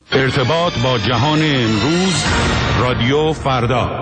ارتباط با جهان امروز، رادیو فردا.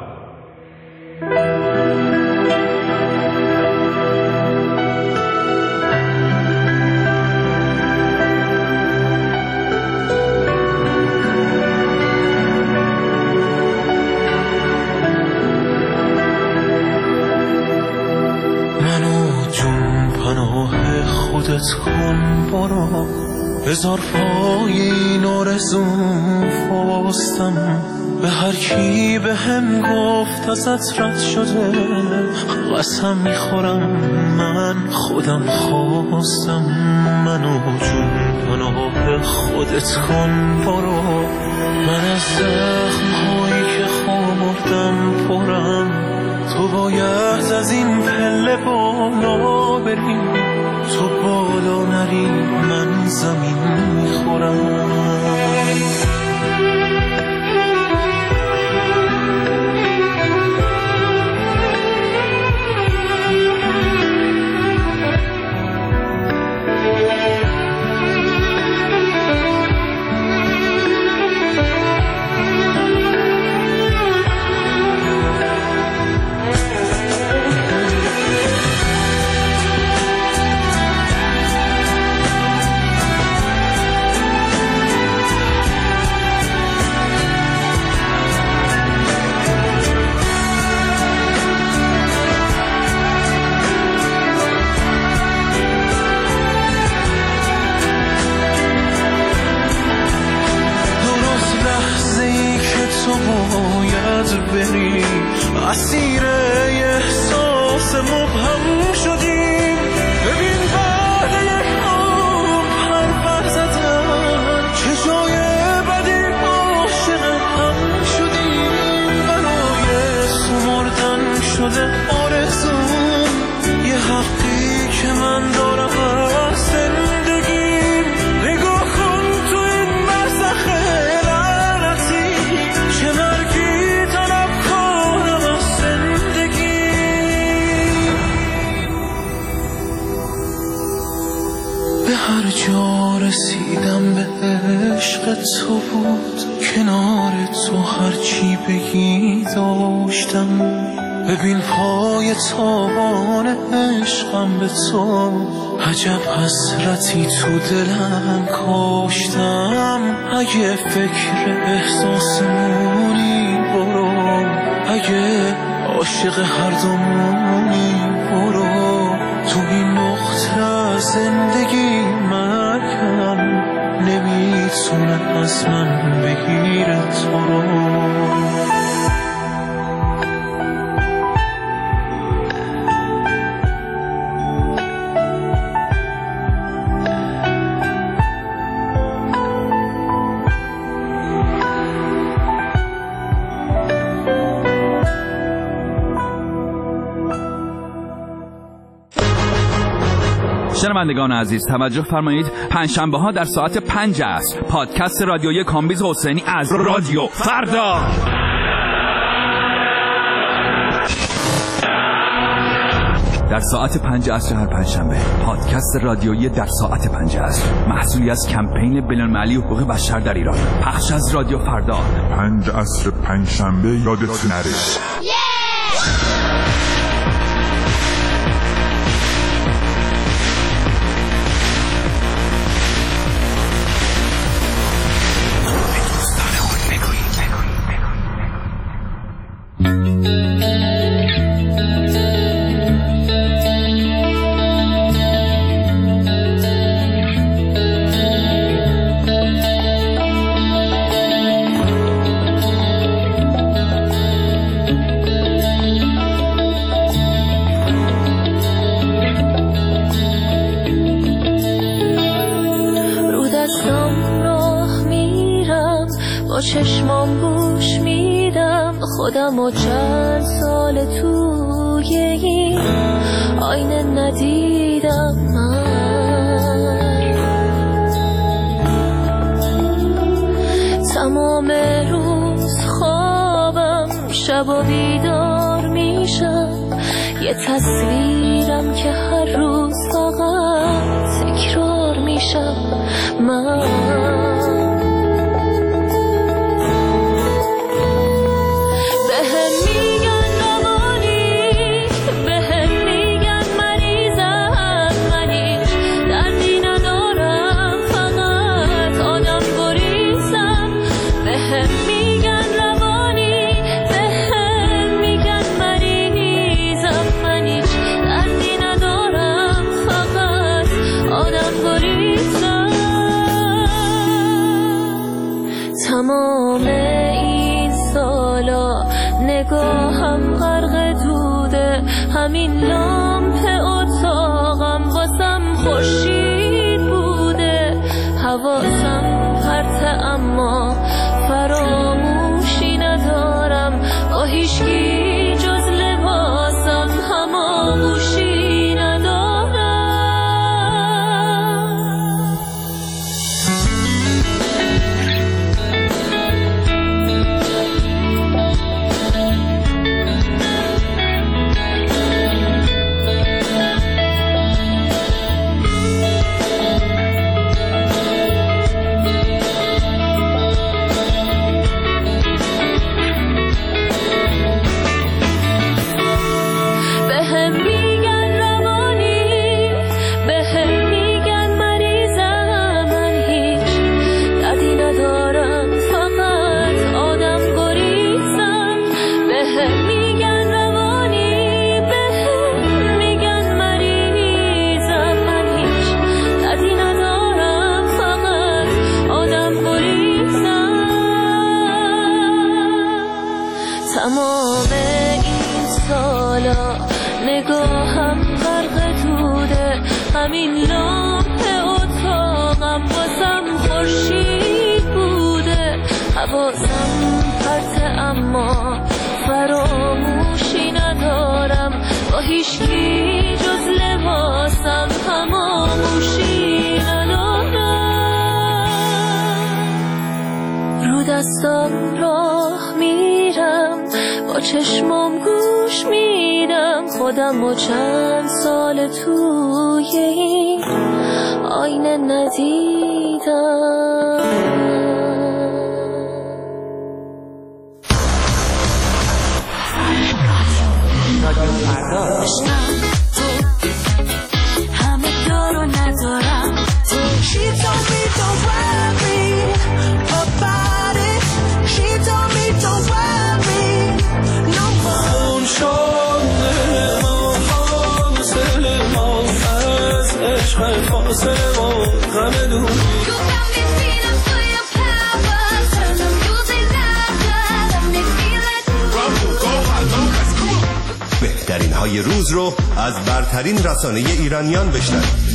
منو جون پناه خودت کن برو، بذار پای این آرزوم فاستم. به هر کی به هم گفت ازت رد شده، قسم میخورم من خودم خواستم. منو جون پناه خودت کن برو، من از زخم‌هایی که خوردم پرم. تو باید از این پله بالا بری، تو بالا نری من زمین میخورم. اسیر احساس مبهم شدیم. ببین بعد یک عمر حرف زدن چه جای بدی عاشق هم شدیم. برای سمردن شده آرزوم، یه حقی که من دارم از زندگیم. نگاه کن تو این برزخ لعنتی، چه مرگی طلب کنم از زندگی. به هر جا رسیدم به عشق تو بود، کنار تو هرچی بگی داشتم. ببین پای تابان عشقم به تو، عجب حسرتی تو دلم کاشتم. اگه فکر احساسمونی برو، اگه عاشق هر دومونی برو. تو این نقطه زندگی مرگم نمیتونه از من بگیره تو رو. شنوندگان عزیز توجه فرمایید، پنجشنبه ها در ساعت 5 عصر پادکست رادیویی کامبیز حسینی از رادیو فردا. در ساعت 5 عصر هر پنجشنبه پادکست رادیویی در ساعت 5 عصر، محصولی از کمپین بین‌المللی حقوق بشر در ایران، پخش از رادیو فردا. 5 عصر پنجشنبه یادت نره. چشمام گوش میدم خودم و چند سال توی این آینه ندیدم من. تمام روز خوابم، شب و بیدار میشم، یه تصویرم که هر روز فقط تکرار میشم من. همین لامپ اتاقم واسم خورشید بوده. حواسم پرته اما فراموشی ندارم، با هیچکی جز لباسم هماغوشی ندارم. تمام این سالا نگاهم غرق توده، همین لامپ اتاقم واسم خورشید بوده. حواسم پرته اما فراموشی ندارم، با هیچکی جز لباسم هماغوشی ندارم. رو دستم راه میرم، با چشمم گوش میدم خودم و چند سال توی این آینه ندیدم. همه دارو ندارم. She told me don't worry about it. She told me don't worry no more. اون شده ما فاصله ما از عشق فاصله ما غم دور. بهترین های روز رو از برترین رسانه ایرانیان بشنوید.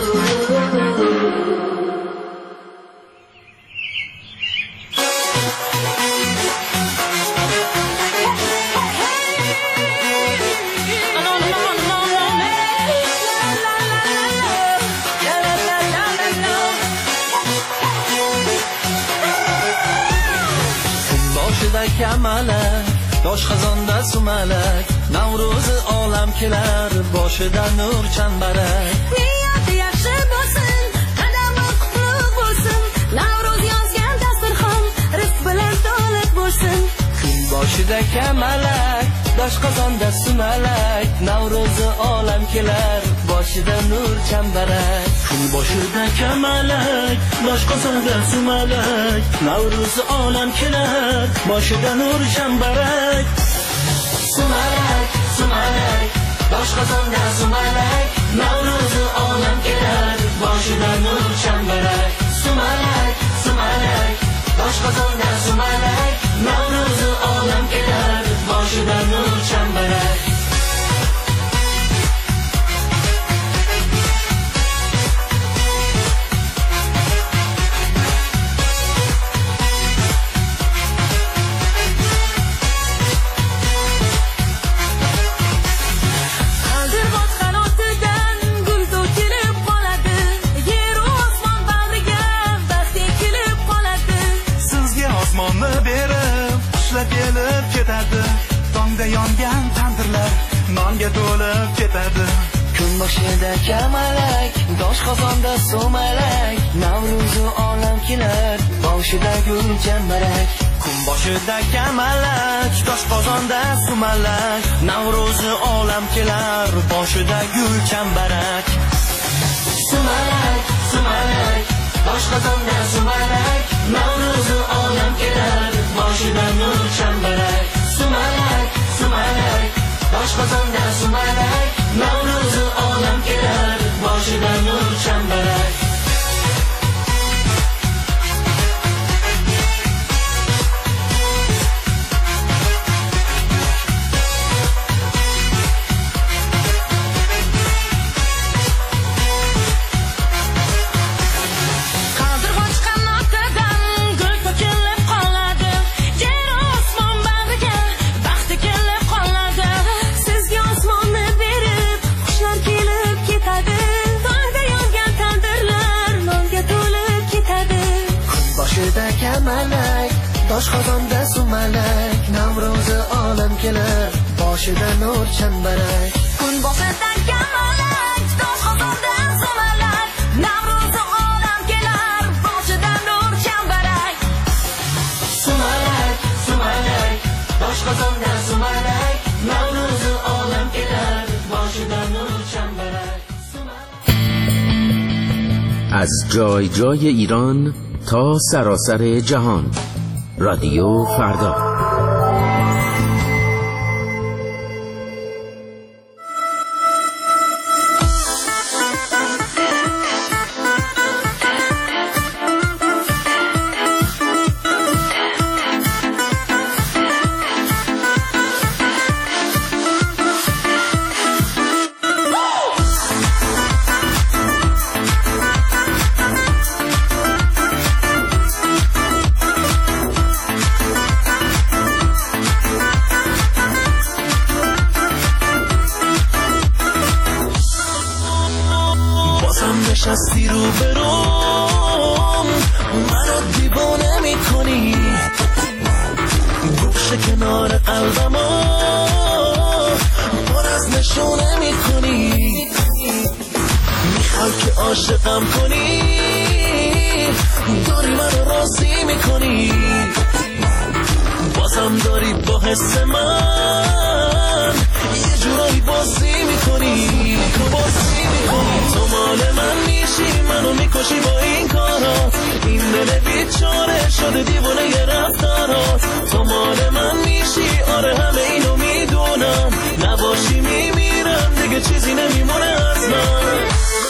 داش خزان دست و ملک نوروز عالم کلر باشه در نور چنبرک نیت یخشه باسن قدم قفل باسن نوروز یازگن دستر خان رفت بلند دالت باسن کن باشه دکه ملک داش خزان دست و ملک نوروز عالم کلر باشه در نور چنبرک کن باشه دکه ملک داش خزان دست و ملک نوروز عالم کلر باشه در نور چنبرک سملک سملک باش خزان در سملک نوروز عالم کلر باشه در نور چنبرک سملک سملک باش خزان در سملک نوروز عالم کلر باشه در نور چنبرک yongan tandirlar nonga to'lib ketadi kun boshida kamalak dosh qozonda sumalak navro'zi olam kelar boshida gul chambarak kun boshida kamalak dosh qozonda sumalak navro'zi olam kelar boshida gul chambarak sumalak sumalak dosh qozonda sumalak navro'zi olam kelar boshida nur chambarak sumalak sumalak dosh qozonda sumalak navro'zi olam kelar boshida nur chambarak boshidagi malak doshqozonda sumalak Navro'z olam kelar boshida nur chambarak kun boshidagi malak doshqozonda sumalak Navro'z olam kelar boshida nur chambarak sumalak sumalak doshqozonda sumalak Navro'z olam kelar boshida nur chambarak از جای جای ایران تا سراسر جهان رادیو فردا. نشستی رو بروم منو دیوانه میکنی گوشه کنار قلبمو پر از نشونه میکنی میخوای که عاشقم کنی داری منو راضی میکنی بازم داری با حس من یه جورایی بازی میکنی تو مال من میشی منو میکشی با این کارا این دل بیچاره شده دیوانه یه رفتارات تو مال من میشی آره همه اینو میدونم نباشی میمیرم دیگه چیزی نمیمونه از من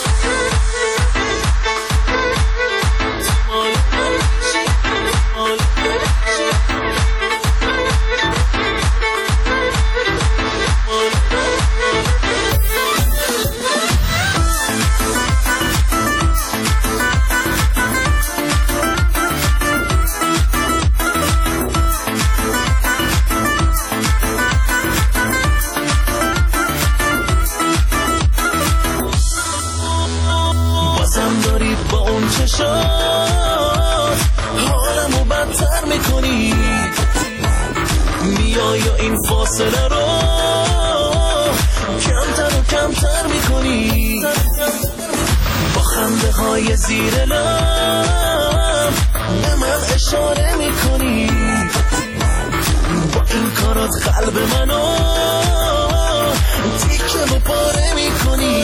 حالمو بدتر میکنی میای و این فاصله رو کمتر و کمتر میکنی با خنده های زیر لب به من اشاره میکنی با این کارات قلب منو تیکه و پاره میکنی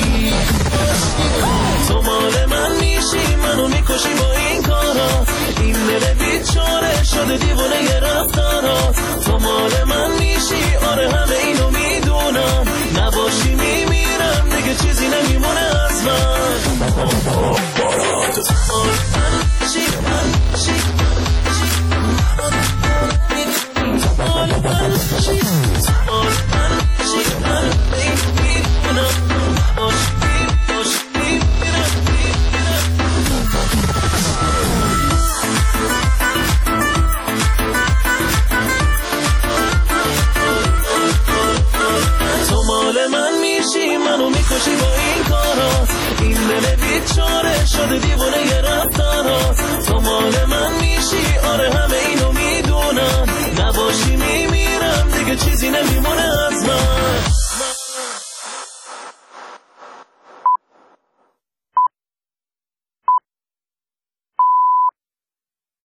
تو مال من میشی منو میکشی با این کارا این دل بیچاره شده دیوانه یه رفتارات تو مال من میشی آره همه اینو میدونم نباشی میمیرم دیگه چیزی نمیمونه از من تو مال من میشی